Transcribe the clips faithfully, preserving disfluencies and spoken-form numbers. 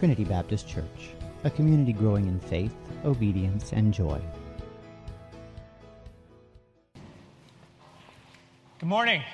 Trinity Baptist Church, a community growing in faith, obedience, and joy. Good morning.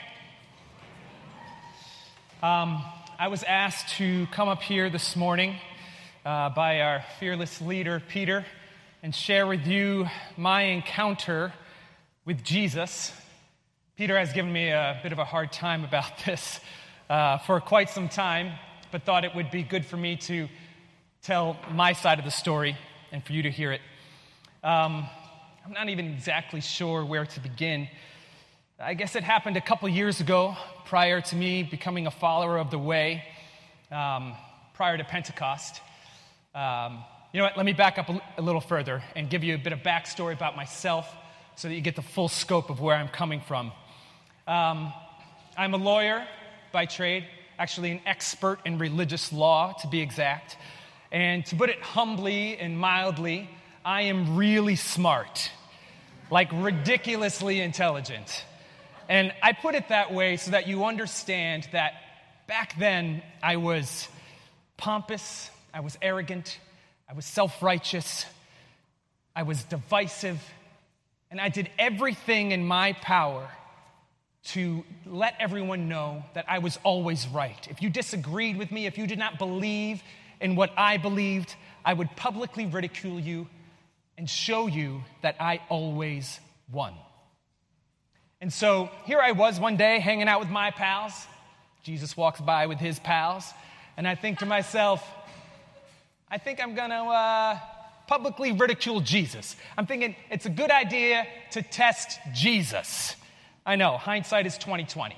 Um, I was asked to come up here this morning uh, by our fearless leader, Peter, and share with you my encounter with Jesus. Peter has given me a bit of a hard time about this uh, for quite some time, but thought it would be good for me to tell my side of the story and for you to hear it. Um, I'm not even exactly sure where to begin. I guess it happened a couple years ago, prior to me becoming a follower of the way, um, prior to Pentecost. Um, you know what, let me back up a, a little further and give you a bit of backstory about myself so that you get the full scope of where I'm coming from. Um, I'm a lawyer by trade, actually an expert in religious law, to be exact. And to put it humbly and mildly, I am really smart, like ridiculously intelligent. And I put it that way so that you understand that back then I was pompous, I was arrogant, I was self-righteous, I was divisive, and I did everything in my power to let everyone know that I was always right. If you disagreed with me, if you did not believe in what I believed, I would publicly ridicule you and show you that I always won. And so here I was one day hanging out with my pals. Jesus walks by with his pals. And I think to myself, I think I'm going to uh, publicly ridicule Jesus. I'm thinking it's a good idea to test Jesus. I know, hindsight is twenty twenty.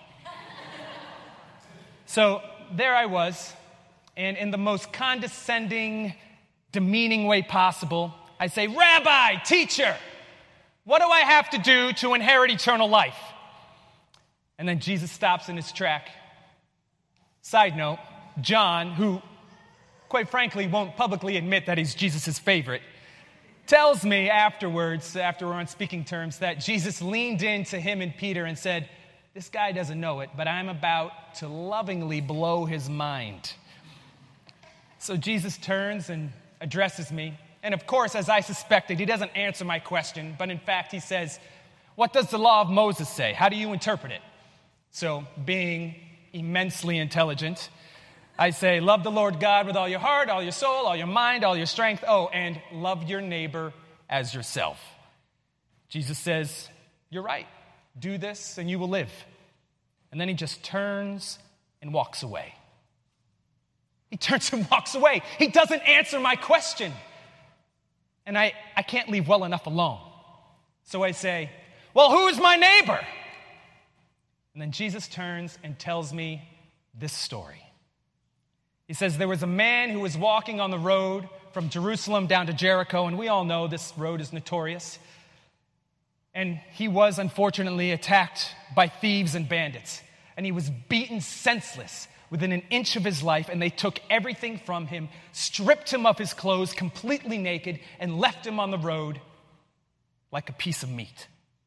So there I was, and in the most condescending, demeaning way possible, I say, "Rabbi, teacher, what do I have to do to inherit eternal life?" And then Jesus stops in his track. Side note, John, who quite frankly won't publicly admit that he's Jesus' favorite, tells me afterwards, after we're on speaking terms, that Jesus leaned into him and Peter and said, "This guy doesn't know it, but I'm about to lovingly blow his mind." So Jesus turns and addresses me. And of course, as I suspected, he doesn't answer my question, but in fact, he says, "What does the law of Moses say? How do you interpret it?" So, being immensely intelligent, I say, "Love the Lord God with all your heart, all your soul, all your mind, all your strength. Oh, and love your neighbor as yourself." Jesus says, "You're right. Do this and you will live." And then he just turns and walks away. He turns and walks away. He doesn't answer my question. And I, I can't leave well enough alone. So I say, "Well, who's my neighbor?" And then Jesus turns and tells me this story. He says, there was a man who was walking on the road from Jerusalem down to Jericho, and we all know this road is notorious. And he was, unfortunately, attacked by thieves and bandits. And he was beaten senseless within an inch of his life, and they took everything from him, stripped him of his clothes, completely naked, and left him on the road like a piece of meat.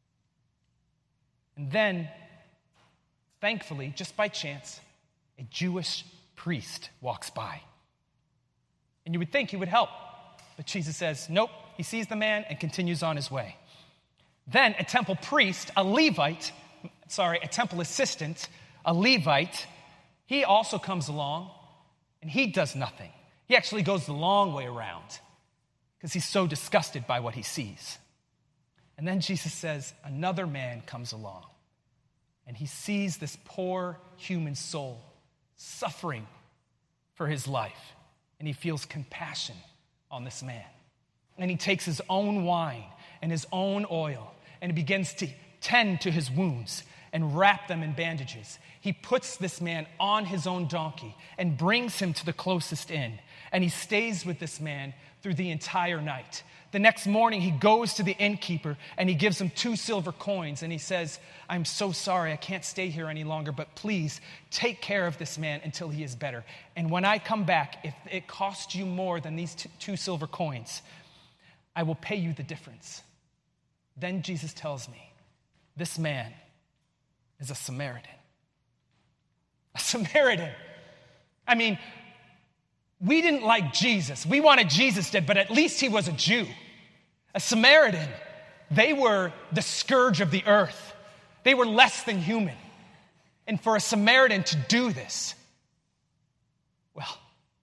And then, thankfully, just by chance, a Jewish priest walks by. And you would think he would help, but Jesus says, nope, he sees the man and continues on his way. Then a temple priest, a Levite, sorry, a temple assistant, a Levite, he also comes along, and he does nothing. He actually goes the long way around because he's so disgusted by what he sees. And then Jesus says, another man comes along, and he sees this poor human soul suffering for his life, and he feels compassion on this man. And he takes his own wine and his own oil, and he begins to tend to his wounds and wrap them in bandages. He puts this man on his own donkey and brings him to the closest inn, and he stays with this man through the entire night. The next morning, he goes to the innkeeper, and he gives him two silver coins, and he says, I'm so sorry, I can't stay here any longer, but please take care of this man until he is better. And when I come back, if it costs you more than these two, two silver coins, I will pay you the difference. Then Jesus tells me, this man is a Samaritan. A Samaritan. I mean, We didn't like Jesus. We wanted Jesus dead, but at least he was a Jew. A Samaritan. They were the scourge of the earth. They were less than human. And for a Samaritan to do this, well,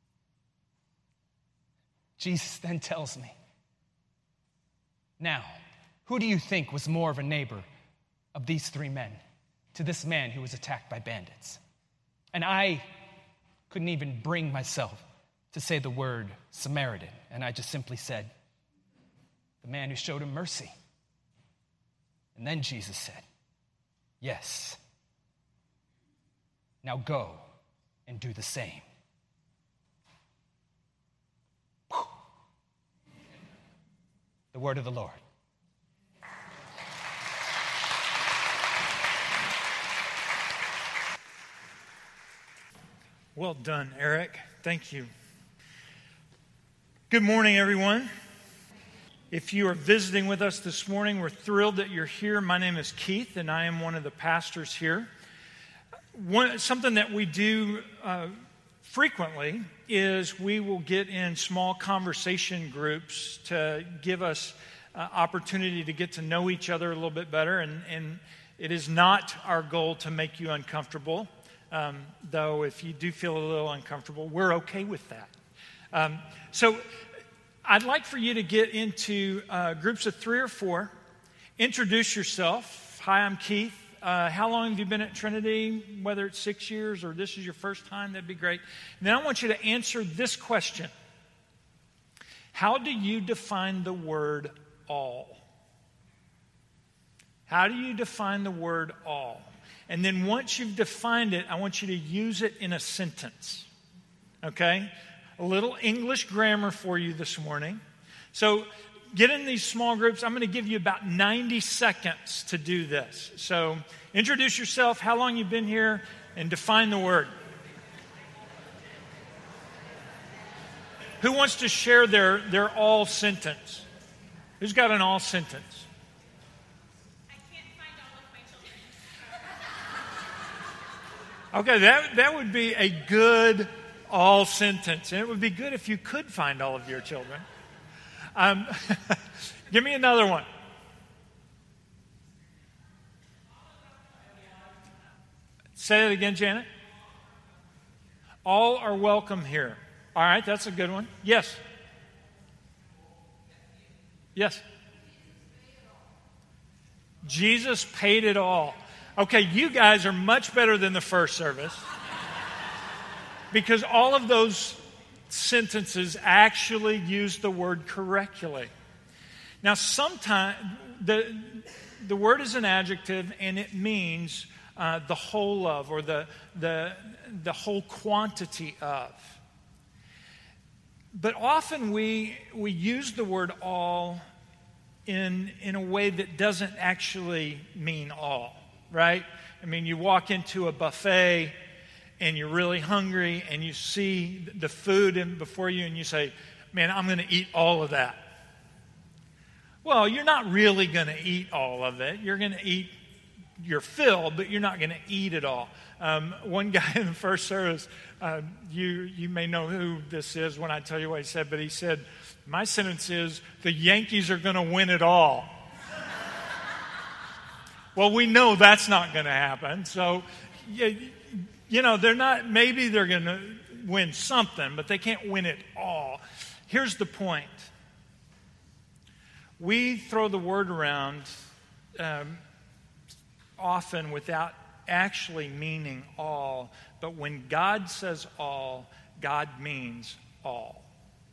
Jesus then tells me, now, who do you think was more of a neighbor of these three men to this man who was attacked by bandits? And I couldn't even bring myself to say the word Samaritan. And I just simply said, the man who showed him mercy. And then Jesus said, yes. Now go and do the same. Whew. The word of the Lord. Well done, Eric. Thank you. Good morning, everyone. If you are visiting with us this morning, we're thrilled that you're here. My name is Keith, and I am one of the pastors here. One, something that we do uh, frequently is we will get in small conversation groups to give us uh, opportunity to get to know each other a little bit better. And, and it is not our goal to make you uncomfortable, um, though if you do feel a little uncomfortable, we're okay with that. Um, so I'd like for you to get into uh, groups of three or four. Introduce yourself. Hi, I'm Keith. Uh, how long have you been at Trinity? Whether it's six years or this is your first time, that'd be great. And then I want you to answer this question. How do you define the word all? How do you define the word all? And then once you've defined it, I want you to use it in a sentence. Okay? A little English grammar for you this morning. So get in these small groups. I'm going to give you about ninety seconds to do this. So introduce yourself, how long you've been here, and define the word. Who wants to share their, their all sentence? Who's got an all sentence? I can't find all of my children. Okay, that, that would be a good all sentence. And it would be good if you could find all of your children. Um, give me another one. Say it again, Janet. All are welcome here. All right, that's a good one. Yes. Yes. Jesus paid it all. Okay, you guys are much better than the first service. Because all of those sentences actually use the word correctly. Now, sometimes the the word is an adjective, and it means uh, the whole of, or the the the whole quantity of. But often we we use the word all in in a way that doesn't actually mean all, right? I mean, you walk into a buffet and you're really hungry, and you see the food in before you, and you say, man, I'm going to eat all of that. Well, you're not really going to eat all of it. You're going to eat your fill, but you're not going to eat it all. Um, one guy in the first service, uh, you, you may know who this is when I tell you what he said, but he said, my sentence is, the Yankees are going to win it all. Well, we know that's not going to happen, so... Yeah, You know, they're not, maybe they're going to win something, but they can't win it all. Here's the point. We throw the word around um, often without actually meaning all, but when God says all, God means all.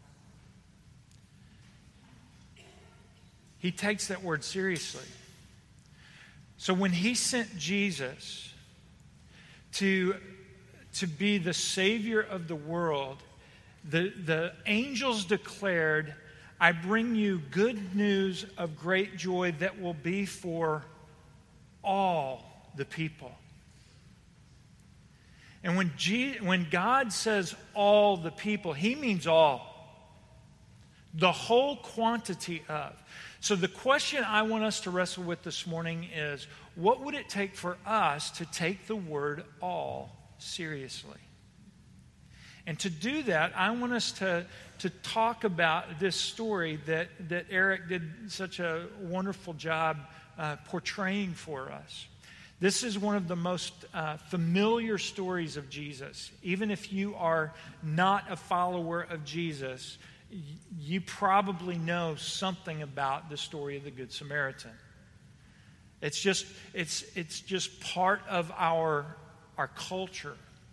He takes that word seriously. So when he sent Jesus to, to be the Savior of the world, the, the angels declared, I bring you good news of great joy that will be for all the people. And when, G, when God says all the people, he means all. The whole quantity of. So the question I want us to wrestle with this morning is, what would it take for us to take the word all seriously? And to do that, I want us to, to talk about this story that, that Eric did such a wonderful job uh, portraying for us. This is one of the most uh, familiar stories of Jesus. Even if you are not a follower of Jesus, y- you probably know something about the story of the Good Samaritan. It's just, it's, it's just part of our, our culture.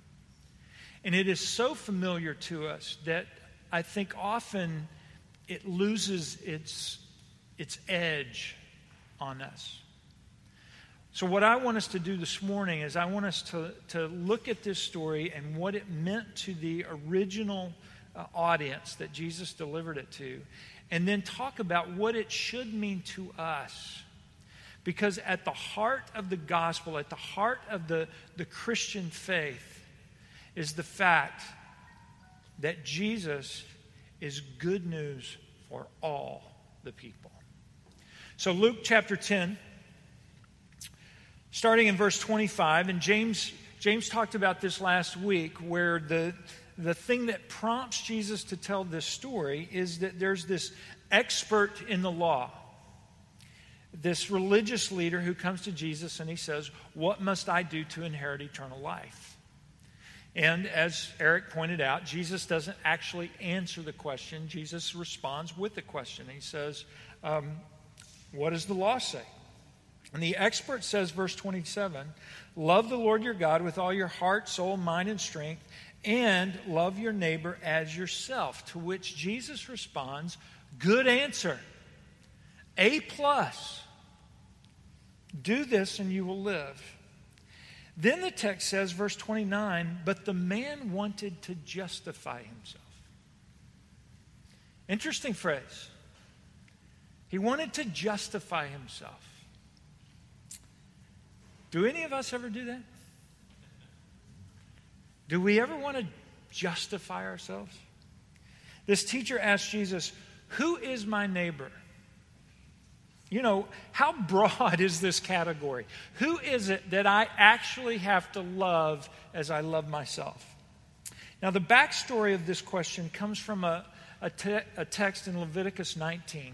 And it is so familiar to us that I think often it loses its, its edge on us. So what I want us to do this morning is I want us to, to look at this story and what it meant to the original uh, audience that Jesus delivered it to, and then talk about what it should mean to us. Because at the heart of the gospel, at the heart of the, the Christian faith, is the fact that Jesus is good news for all the people. So Luke chapter ten, starting in verse twenty-five, and James James talked about this last week, where the, the thing that prompts Jesus to tell this story is that there's this expert in the law, this religious leader who comes to Jesus and he says, "What must I do to inherit eternal life?" And as Eric pointed out, Jesus doesn't actually answer the question. Jesus responds with the question. He says, um, what does the law say? And the expert says, verse twenty-seven, love the Lord your God with all your heart, soul, mind, and strength, and love your neighbor as yourself. To which Jesus responds, good answer. A plus. Do this and you will live. Then the text says, verse twenty-nine, but the man wanted to justify himself. Interesting phrase. He wanted to justify himself. Do any of us ever do that? Do we ever want to justify ourselves? This teacher asked Jesus, who is my neighbor? You know, how broad is this category? Who is it that I actually have to love as I love myself? Now, the backstory of this question comes from a, a, te- a text in Leviticus nineteen.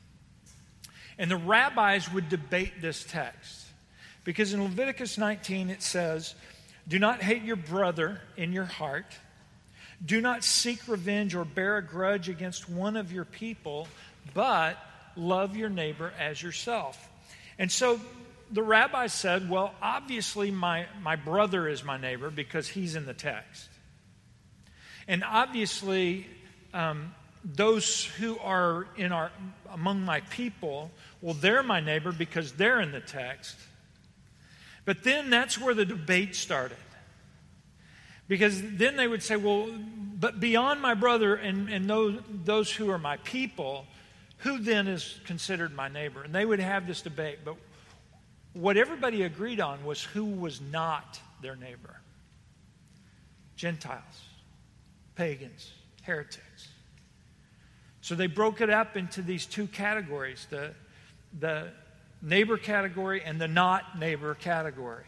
And the rabbis would debate this text. Because in Leviticus nineteen it says, do not hate your brother in your heart. Do not seek revenge or bear a grudge against one of your people, but love your neighbor as yourself. And so the rabbi said, well, obviously my, my brother is my neighbor because he's in the text. And obviously um, those who are in our among my people, well, they're my neighbor because they're in the text. But then that's where the debate started. Because then they would say, well, but beyond my brother and, and those, those who are my people, who then is considered my neighbor? And they would have this debate. But what everybody agreed on was who was not their neighbor. Gentiles, pagans, heretics. So they broke it up into these two categories, the, the neighbor category and the not neighbor category.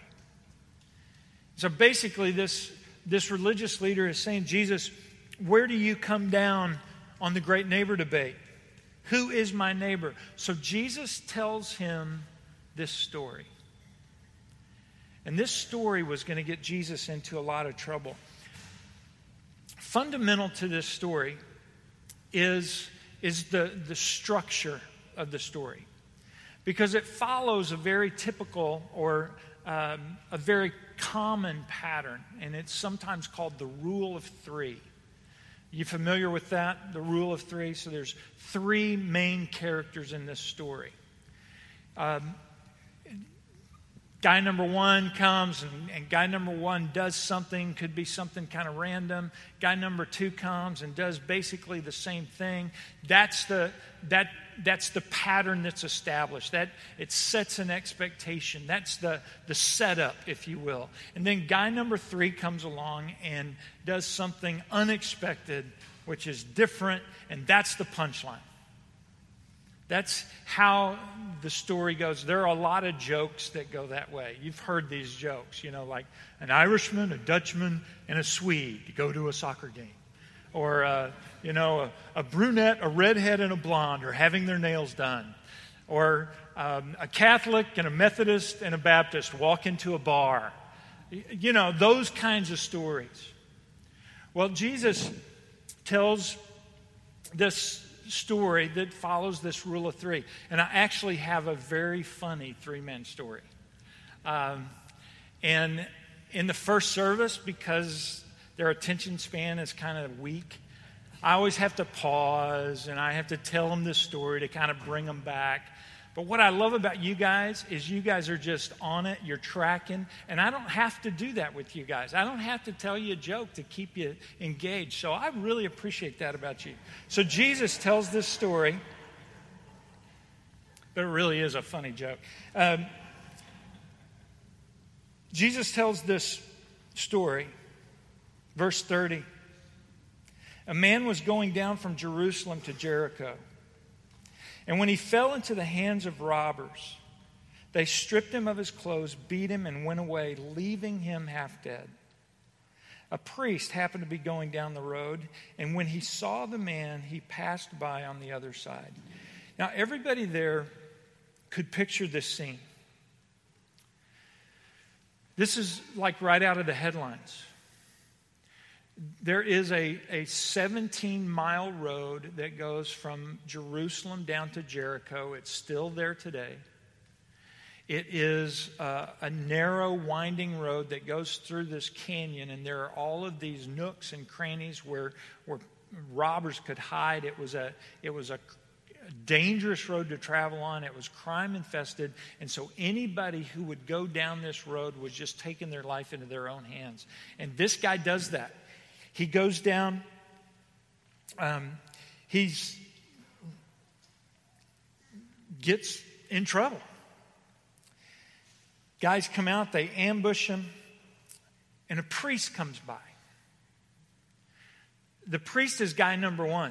So basically this, this religious leader is saying, Jesus, where do you come down on the great neighbor debate? Who is my neighbor? So Jesus tells him this story. And this story was going to get Jesus into a lot of trouble. Fundamental to this story is, is the, the structure of the story. Because it follows a very typical or um, a very common pattern. And it's sometimes called the rule of three. You familiar with that? The rule of three? So there's three main characters in this story. Um, guy number one comes and, and guy number one does something, could be something kind of random. Guy number two comes and does basically the same thing. That's the that that's the pattern that's established. That it sets an expectation. That's the, the setup, if you will. And then guy number three comes along and does something unexpected, which is different, and that's the punchline. That's how the story goes. There are a lot of jokes that go that way. You've heard these jokes, you know, like an Irishman, a Dutchman, and a Swede go to a soccer game. Or, uh, you know, a, a brunette, a redhead, and a blonde are having their nails done. Or um, a Catholic and a Methodist and a Baptist walk into a bar. You know, those kinds of stories. Well, Jesus tells this story that follows this rule of three. And I actually have a very funny three-man story. Um, and in the first service, because their attention span is kind of weak, I always have to pause and I have to tell them this story to kind of bring them back. But what I love about you guys is you guys are just on it, you're tracking, and I don't have to do that with you guys. I don't have to tell you a joke to keep you engaged. So I really appreciate that about you. So Jesus tells this story, but it really is a funny joke. Um, Jesus tells this story, verse thirty. A man was going down from Jerusalem to Jericho. And when he fell into the hands of robbers, they stripped him of his clothes, beat him, and went away, leaving him half dead. A priest happened to be going down the road, and when he saw the man, he passed by on the other side. Now, everybody there could picture this scene. This is like right out of the headlines. There is a, a seventeen-mile road that goes from Jerusalem down to Jericho. It's still there today. It is uh, a narrow, winding road that goes through this canyon, and there are all of these nooks and crannies where, where robbers could hide. It was a it was a dangerous road to travel on. It was crime-infested, and so anybody who would go down this road was just taking their life into their own hands. And this guy does that. He goes down, um, he's gets in trouble. Guys come out, they ambush him, and a priest comes by. The priest is guy number one.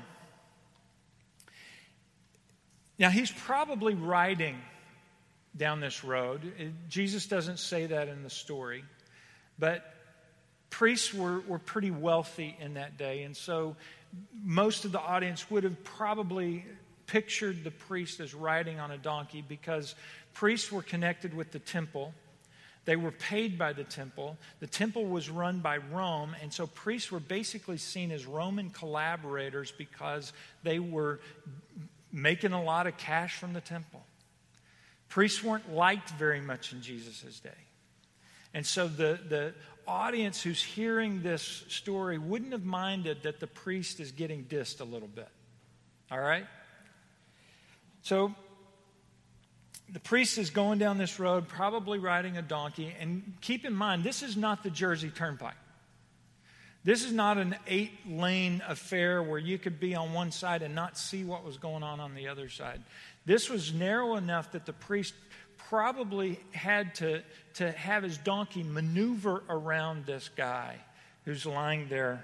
Now, he's probably riding down this road. Jesus doesn't say that in the story, but priests were, were pretty wealthy in that day, and so most of the audience would have probably pictured the priest as riding on a donkey because priests were connected with the temple. They were paid by the temple. The temple was run by Rome, and so priests were basically seen as Roman collaborators because they were making a lot of cash from the temple. Priests weren't liked very much in Jesus' day. And so the, the audience who's hearing this story wouldn't have minded that the priest is getting dissed a little bit. All right? So the priest is going down this road, probably riding a donkey. And keep in mind, this is not the Jersey Turnpike. This is not an eight-lane affair where you could be on one side and not see what was going on on the other side. This was narrow enough that the priest probably had to, to have his donkey maneuver around this guy who's lying there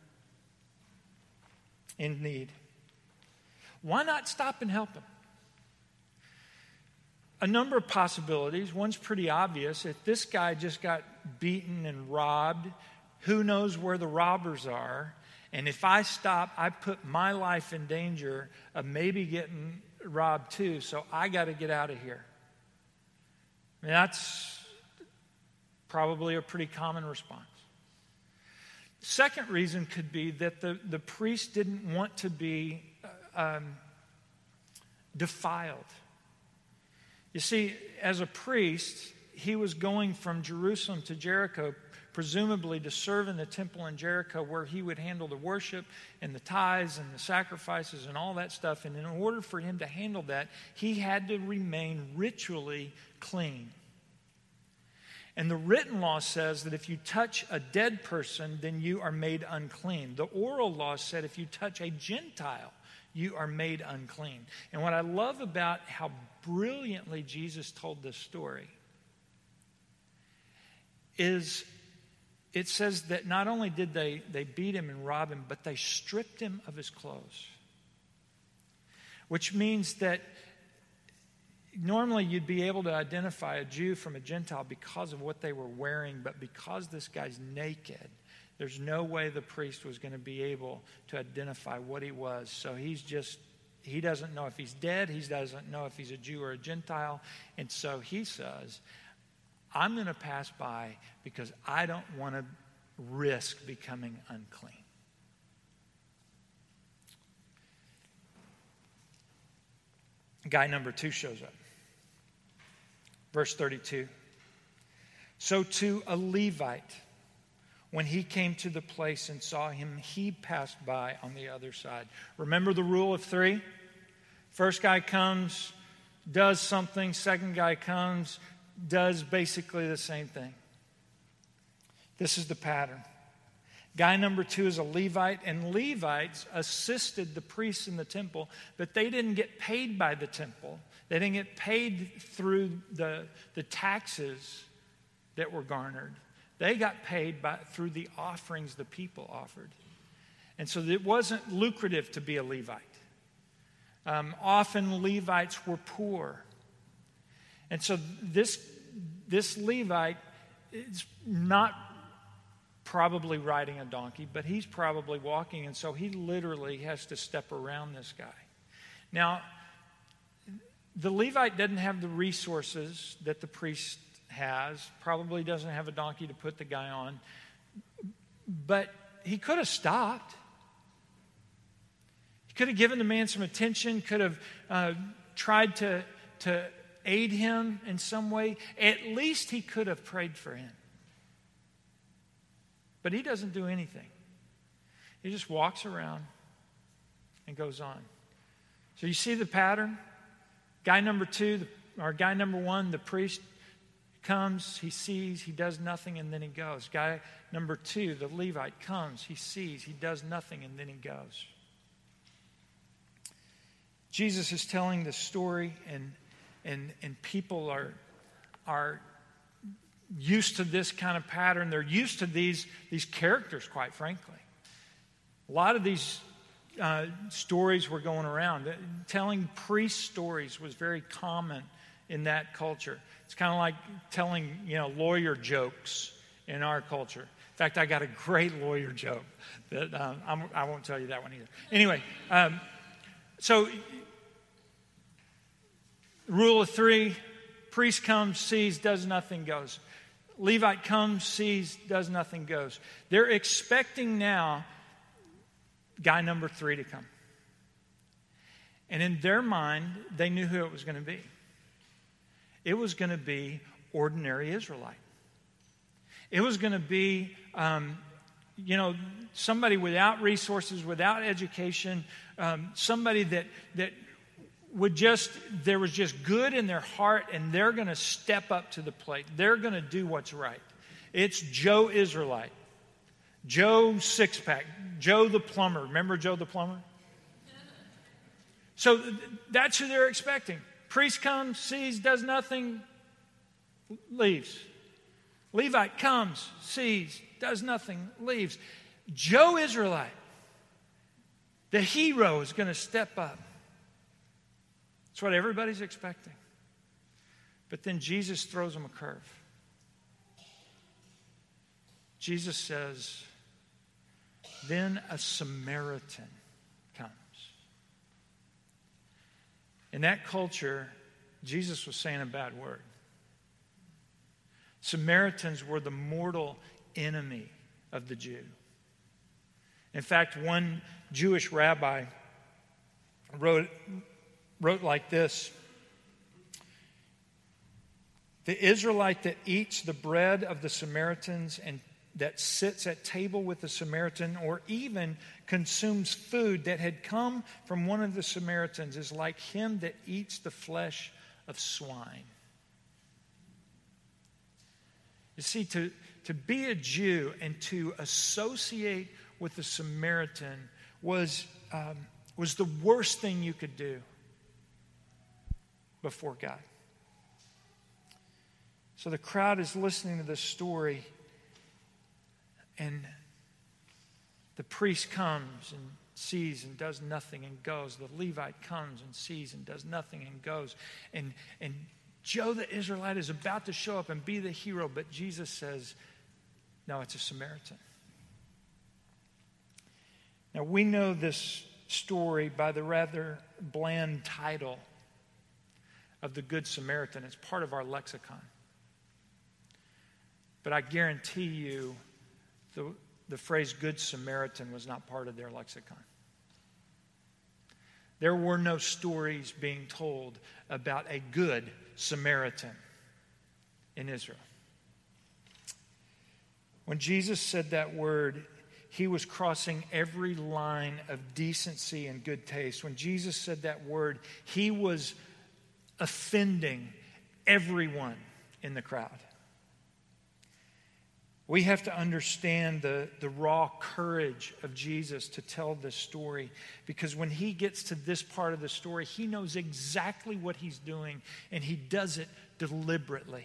in need. Why not stop and help him? A number of possibilities. One's pretty obvious. If this guy just got beaten and robbed, who knows where the robbers are? And if I stop, I put my life in danger of maybe getting robbed too, so I got to get out of here. I mean, that's probably a pretty common response. Second reason could be that the, the priest didn't want to be um, defiled. You see, as a priest, he was going from Jerusalem to Jericho, presumably to serve in the temple in Jericho where he would handle the worship and the tithes and the sacrifices and all that stuff. And in order for him to handle that, he had to remain ritually clean. And the written law says that if you touch a dead person, then you are made unclean. The oral law said if you touch a Gentile, you are made unclean. And what I love about how brilliantly Jesus told this story is it says that not only did they, they beat him and rob him, but they stripped him of his clothes. which means that normally you'd be able to identify a Jew from a Gentile because of what they were wearing, but because this guy's naked, there's no way the priest was going to be able to identify what he was. So he's just, he doesn't know if he's dead. He doesn't know if he's a Jew or a Gentile. And so he says, I'm going to pass by because I don't want to risk becoming unclean. Guy number two shows up. Verse thirty-two. So to a Levite, when he came to the place and saw him, he passed by on the other side. Remember the rule of three? First guy comes, does something. Second guy comes, does basically the same thing. This is the pattern. Guy number two is a Levite, and Levites assisted the priests in the temple, but they didn't get paid by the temple. They didn't get paid through the, the taxes that were garnered. They got paid by, through the offerings the people offered. And so it wasn't lucrative to be a Levite. Um, often Levites were poor. And so this, this Levite is not probably riding a donkey, but he's probably walking, and so he literally has to step around this guy. Now, the Levite doesn't have the resources that the priest has, probably doesn't have a donkey to put the guy on, but he could have stopped. He could have given the man some attention, could have uh, tried to, to aid him in some way. At least he could have prayed for him. But he doesn't do anything. He just walks around and goes on. So you see the pattern? Guy number two, or guy number one, the priest comes, he sees, he does nothing, and then he goes. Guy number two, the Levite, comes, he sees, he does nothing, and then he goes. Jesus is telling the story, and and and people are are used to this kind of pattern. They're used to these, these characters, quite frankly. A lot of these uh, stories were going around. Telling priest stories was very common in that culture. It's kind of like telling, you know, lawyer jokes in our culture. In fact, I got a great lawyer joke that um, I'm, I won't tell you that one either. Anyway, um, so rule of three, priest comes, sees, does nothing, goes. Levite comes, sees, does nothing, goes. They're expecting now guy number three to come. And in their mind, they knew who it was going to be. It was going to be ordinary Israelite. It was going to be, um, you know, somebody without resources, without education, um, somebody that that would just, there was just good in their heart, and they're going to step up to the plate. They're going to do what's right. It's Joe Israelite. Joe Sixpack. Joe the plumber. Remember Joe the plumber? So that's who they're expecting. Priest comes, sees, does nothing, leaves. Levite comes, sees, does nothing, leaves. Joe Israelite, the hero, is going to step up. That's what everybody's expecting. But then Jesus throws them a curve. Jesus says, then a Samaritan comes. In that culture, Jesus was saying a bad word. Samaritans were the mortal enemy of the Jew. In fact, one Jewish rabbi wrote, wrote like this: the Israelite that eats the bread of the Samaritans and that sits at table with the Samaritan, or even consumes food that had come from one of the Samaritans, is like him that eats the flesh of swine. You see, to, to be a Jew and to associate with the Samaritan was, um, was the worst thing you could do before God. So the crowd is listening to this story, and the priest comes and sees and does nothing and goes. The Levite comes and sees and does nothing and goes. And, and Joe the Israelite is about to show up and be the hero, but Jesus says, no, it's a Samaritan. Now, we know this story by the rather bland title of the Good Samaritan. It's part of our lexicon. But I guarantee you the, the phrase Good Samaritan was not part of their lexicon. There were no stories being told about a good Samaritan in Israel. When Jesus said that word, he was crossing every line of decency and good taste. When Jesus said that word, he was offending everyone in the crowd. We have to understand the, the raw courage of Jesus to tell this story, because when he gets to this part of the story, he knows exactly what he's doing, and he does it deliberately.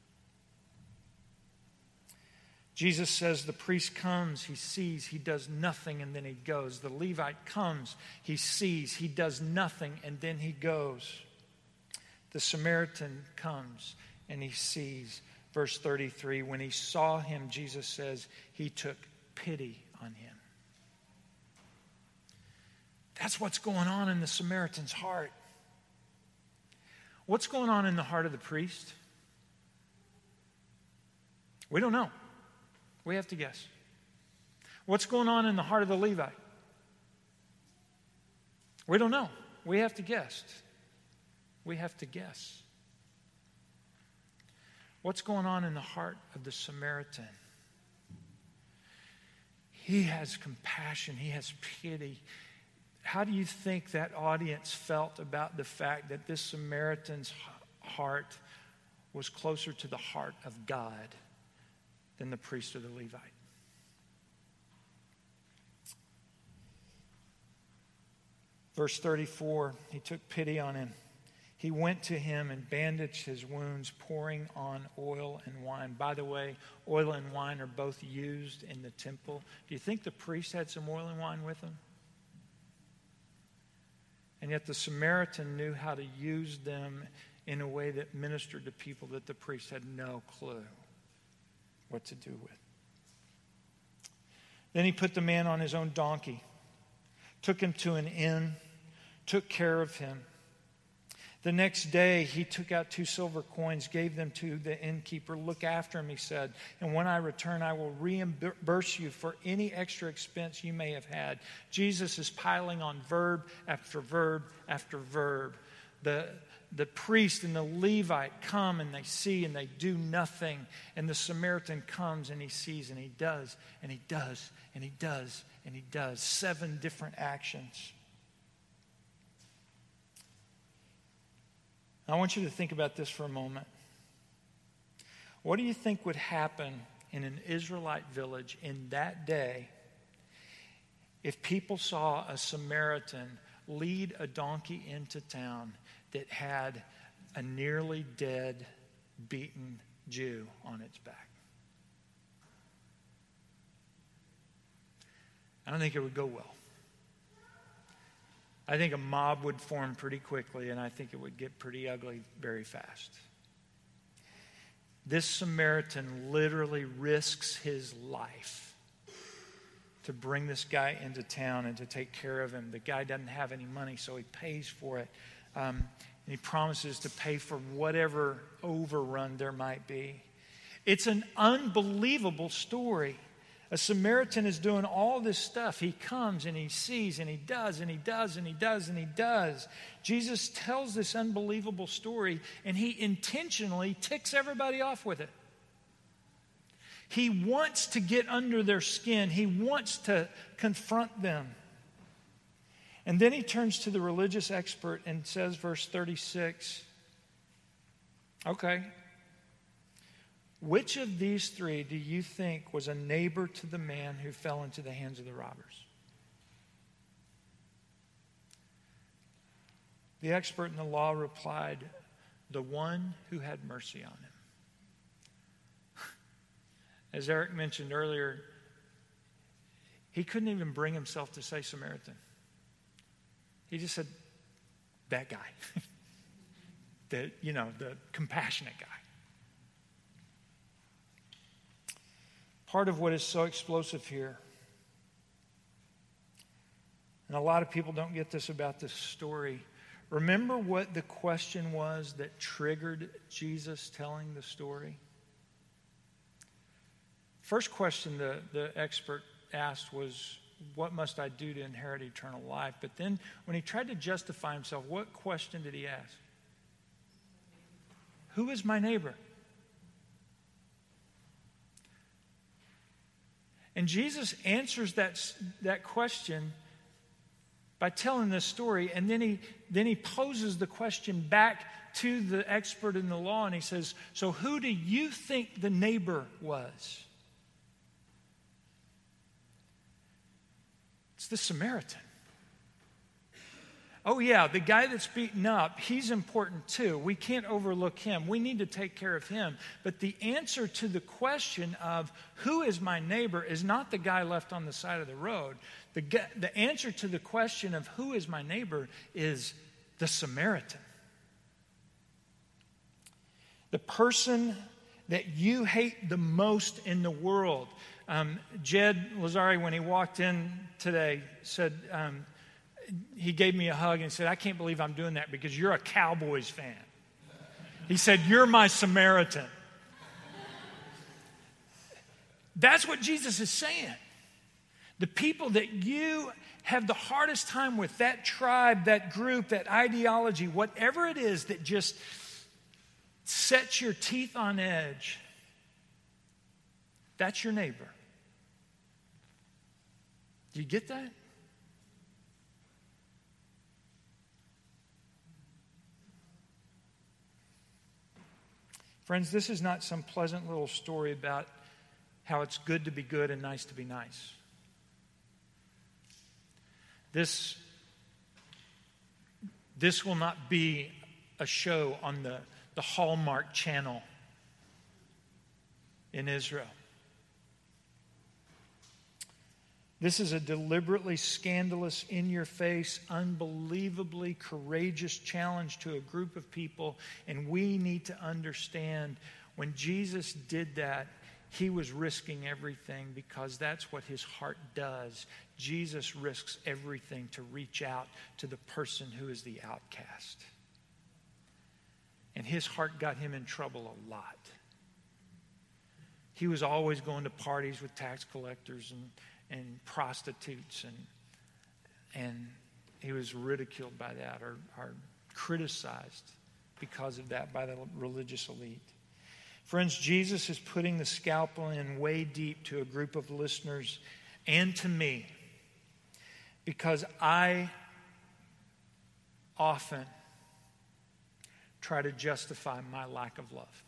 Jesus says the priest comes, he sees, he does nothing, and then he goes. The Levite comes, he sees, he does nothing, and then he goes. The Samaritan comes and he sees. Verse thirty-three, when he saw him, Jesus says, he took pity on him. That's what's going on in the Samaritan's heart. What's going on in the heart of the priest? We don't know. We have to guess. What's going on in the heart of the Levite? We don't know. We have to guess. We have to guess. What's going on in the heart of the Samaritan? He has compassion. He has pity. How do you think that audience felt about the fact that this Samaritan's heart was closer to the heart of God than the priest or the Levite? Verse thirty-four, he took pity on him. He went to him and bandaged his wounds, pouring on oil and wine. By the way, oil and wine are both used in the temple. Do you think the priest had some oil and wine with him? And yet the Samaritan knew how to use them in a way that ministered to people that the priest had no clue what to do with. Then he put the man on his own donkey, took him to an inn, took care of him. The next day, he took out two silver coins, gave them to the innkeeper. Look after him, he said, and when I return, I will reimburse you for any extra expense you may have had. Jesus is piling on verb after verb after verb. The, the priest and the Levite come and they see and they do nothing. And the Samaritan comes and he sees and he does and he does and he does and he does. Seven different actions. I want you to think about this for a moment. What do you think would happen in an Israelite village in that day if people saw a Samaritan lead a donkey into town that had a nearly dead, beaten Jew on its back? I don't think it would go well. I think a mob would form pretty quickly, and I think it would get pretty ugly very fast. This Samaritan literally risks his life to bring this guy into town and to take care of him. The guy doesn't have any money, so he pays for it. Um, and he promises to pay for whatever overrun there might be. It's an unbelievable story. A Samaritan is doing all this stuff. He comes and he sees and he does and he does and he does and he does. Jesus tells this unbelievable story and he intentionally ticks everybody off with it. He wants to get under their skin. He wants to confront them. And then he turns to the religious expert and says, verse thirty-six, okay, which of these three do you think was a neighbor to the man who fell into the hands of the robbers? The expert in the law replied, the one who had mercy on him. As Eric mentioned earlier, He couldn't even bring himself to say Samaritan. He just said, that guy. the, you know, the compassionate guy. Part of what is so explosive here, and a lot of people don't get this about this story. Remember what the question was that triggered Jesus telling the story? First question the, the expert asked was, what must I do to inherit eternal life? But then when he tried to justify himself, what question did he ask? Who is my neighbor? And Jesus answers that, that question by telling this story, and then he, then he poses the question back to the expert in the law, and he says, so who do you think the neighbor was? It's the Samaritan. Oh yeah, the guy that's beaten up, he's important too. We can't overlook him. We need to take care of him. But the answer to the question of who is my neighbor is not the guy left on the side of the road. The, the answer to the question of who is my neighbor is the Samaritan. The person that you hate the most in the world. Um, Jed Lazari, when he walked in today, said, um, he gave me a hug and said, I can't believe I'm doing that because you're a Cowboys fan. He said, you're my Samaritan. That's what Jesus is saying. The people that you have the hardest time with, that tribe, that group, that ideology, whatever it is that just sets your teeth on edge, that's your neighbor. Do you get that? Friends, this is not some pleasant little story about how it's good to be good and nice to be nice. This, this will not be a show on the, the Hallmark Channel in Israel. This is a deliberately scandalous, in-your-face, unbelievably courageous challenge to a group of people. And we need to understand when Jesus did that, he was risking everything because that's what his heart does. Jesus risks everything to reach out to the person who is the outcast. And his heart got him in trouble a lot. He was always going to parties with tax collectors and and prostitutes, and and he was ridiculed by that or, or criticized because of that by the religious elite. Friends, Jesus is putting the scalpel in way deep to a group of listeners and to me because I often try to justify my lack of love.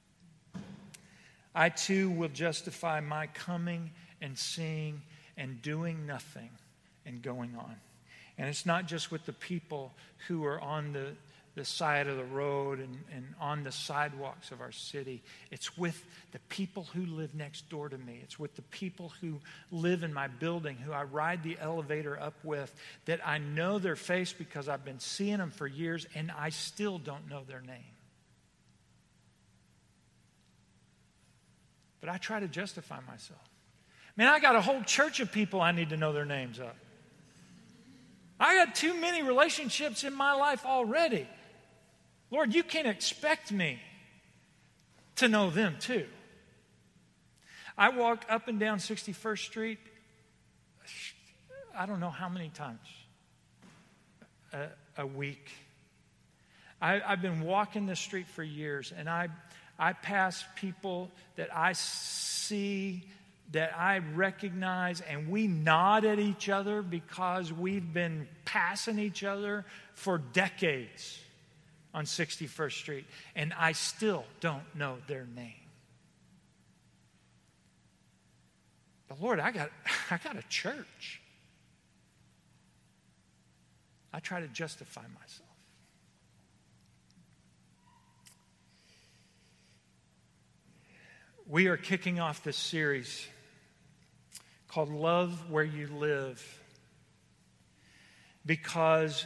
I too will justify my coming and seeing and doing nothing and going on. And it's not just with the people who are on the, the side of the road and, and on the sidewalks of our city. It's with the people who live next door to me. It's with the people who live in my building, who I ride the elevator up with, that I know their face because I've been seeing them for years and I still don't know their name. But I try to justify myself. Man, I got a whole church of people I need to know their names of. I got too many relationships in my life already. Lord, you can't expect me to know them too. I walk up and down sixty-first Street, I don't know how many times a, a week. I, I've been walking this street for years, and I, I pass people that I see, that I recognize, and we nod at each other because we've been passing each other for decades on sixty-first Street, and I still don't know their name. But Lord, I got, I got a church. I try to justify myself. We are kicking off this series called Love Where You Live. Because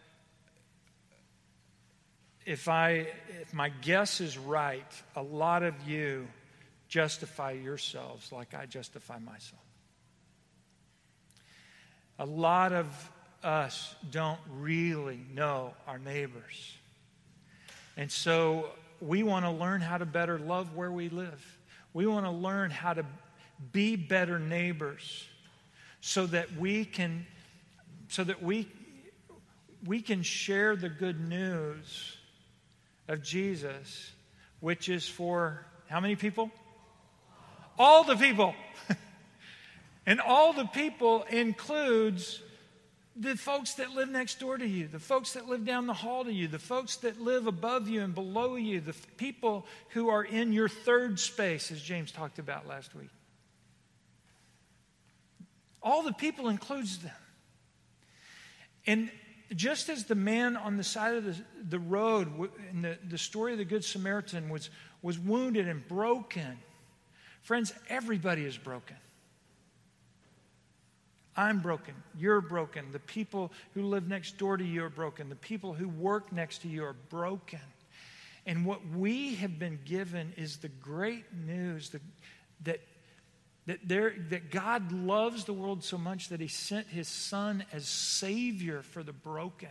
if I if my guess is right, a lot of you justify yourselves like I justify myself. A lot of us don't really know our neighbors. And so we want to learn how to better love where we live. We want to learn how to be better neighbors so that we can so that we we can share the good news of Jesus, which is for how many people? All the people. And all the people includes the folks that live next door to you, the folks that live down the hall to you, the folks that live above you and below you, the f- people who are in your third space, as James talked about last week. All the people includes them. And just as the man on the side of the, the road in the, the story of the Good Samaritan was, was wounded and broken, friends, everybody is broken. I'm broken. You're broken. The people who live next door to you are broken. The people who work next to you are broken. And what we have been given is the great news that, that, that, there, that God loves the world so much that He sent His Son as Savior for the broken.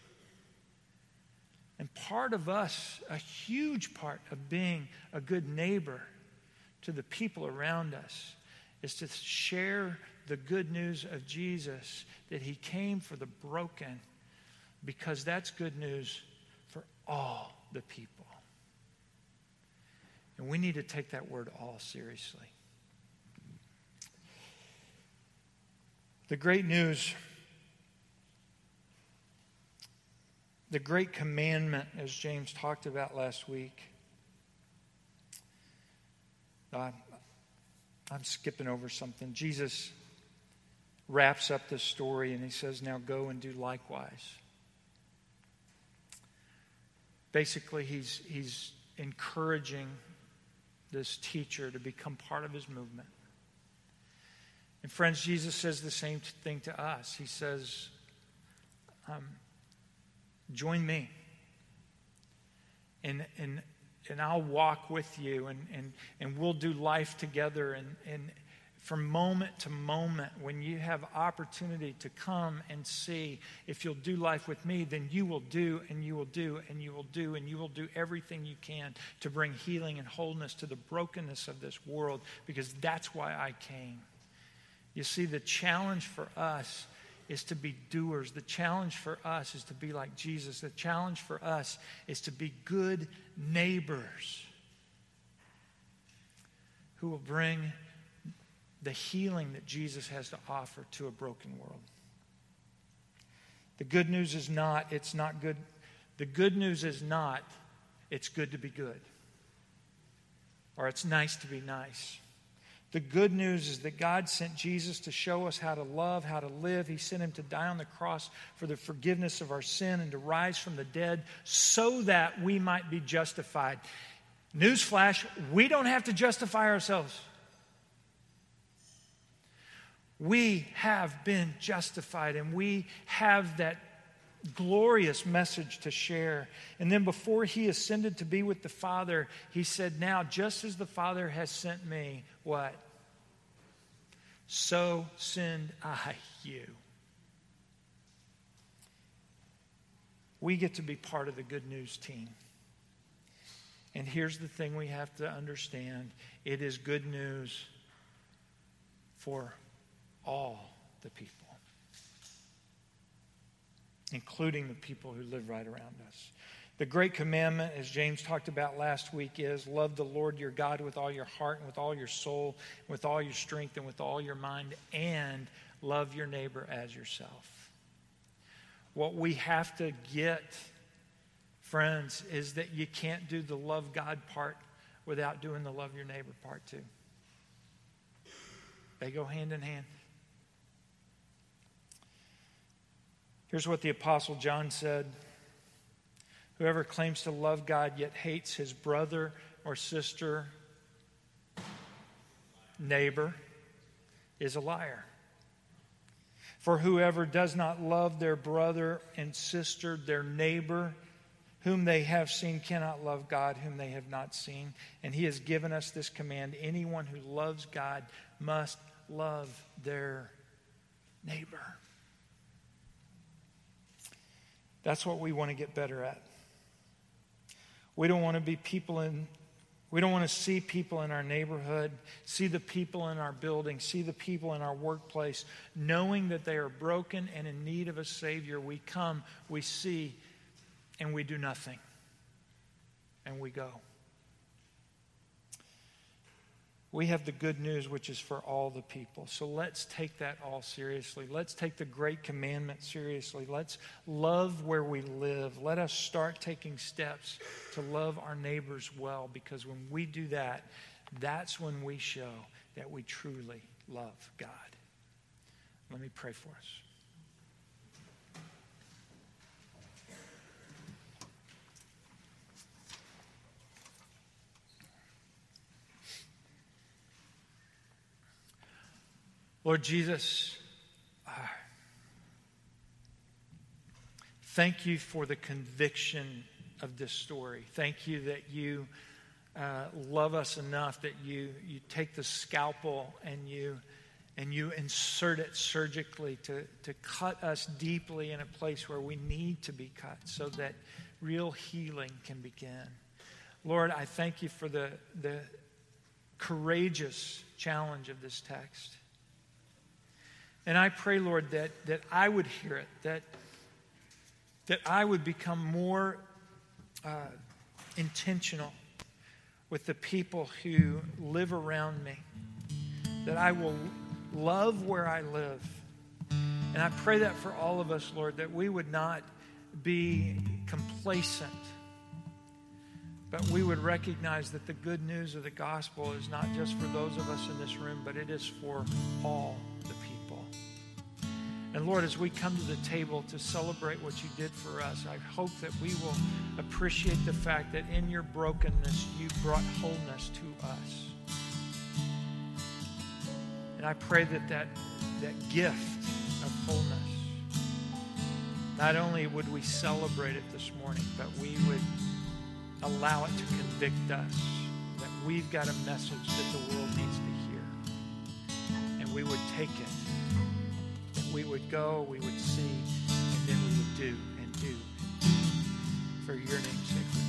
And part of us, a huge part of being a good neighbor to the people around us, is to share the good news of Jesus, that He came for the broken, because that's good news for all the people. And we need to take that word all seriously. The great news, the great commandment, as James talked about last week, uh, I'm skipping over something. Jesus wraps up the story and He says, now go and do likewise. Basically, he's, he's encouraging this teacher to become part of His movement. And friends, Jesus says the same thing to us. He says, um, join me. And, and, and I'll walk with you, and, and, and we'll do life together. And, and from moment to moment, when you have opportunity to come and see, if you'll do life with me, then you will do, and you will do, and you will do, and you will do everything you can to bring healing and wholeness to the brokenness of this world, because that's why I came. You see, the challenge for us is to be doers. The challenge for us is to be like Jesus. The challenge for us is to be good neighbors who will bring the healing that Jesus has to offer to a broken world. The good news is not, it's not good. The good news is not, it's good to be good. Or it's nice to be nice. The good news is that God sent Jesus to show us how to love, how to live. He sent Him to die on the cross for the forgiveness of our sin and to rise from the dead so that we might be justified. Newsflash, we don't have to justify ourselves. We have been justified, and we have that glorious message to share. And then before He ascended to be with the Father, He said, now, just as the Father has sent me, what? So send I you. We get to be part of the good news team. And here's the thing we have to understand. It is good news for all the people, including the people who live right around us. The great commandment, as James talked about last week, is love the Lord your God with all your heart and with all your soul, with all your strength and with all your mind, and love your neighbor as yourself. What we have to get, friends, is that you can't do the love God part without doing the love your neighbor part too. They go hand in hand. Here's what the Apostle John said. Whoever claims to love God yet hates his brother or sister, neighbor, is a liar. For whoever does not love their brother and sister, their neighbor, whom they have seen, cannot love God, whom they have not seen. And he has given us this command: anyone who loves God must love their neighbor. That's what we want to get better at. We don't want to be people in, we don't want to see people in our neighborhood, see the people in our building, see the people in our workplace, knowing that they are broken and in need of a Savior. We come, we see, and we do nothing. And we go. We have the good news, which is for all the people. So let's take that all seriously. Let's take the great commandment seriously. Let's love where we live. Let us start taking steps to love our neighbors well, because when we do that, that's when we show that we truly love God. Let me pray for us. Lord Jesus, uh, thank you for the conviction of this story. Thank you that you uh, love us enough that you you take the scalpel and you and you insert it surgically to, to cut us deeply in a place where we need to be cut so that real healing can begin. Lord, I thank you for the, the courageous challenge of this text. And I pray, Lord, that, that I would hear it, that, that I would become more uh, intentional with the people who live around me, that I will love where I live. And I pray that for all of us, Lord, that we would not be complacent, but we would recognize that the good news of the gospel is not just for those of us in this room, but it is for all the people. And Lord, as we come to the table to celebrate what you did for us, I hope that we will appreciate the fact that in your brokenness, you brought wholeness to us. And I pray that that, that gift of wholeness, not only would we celebrate it this morning, but we would allow it to convict us that we've got a message that the world needs to hear. And we would take it. We would go, we would see, and then we would do and do and do. For your name's sake.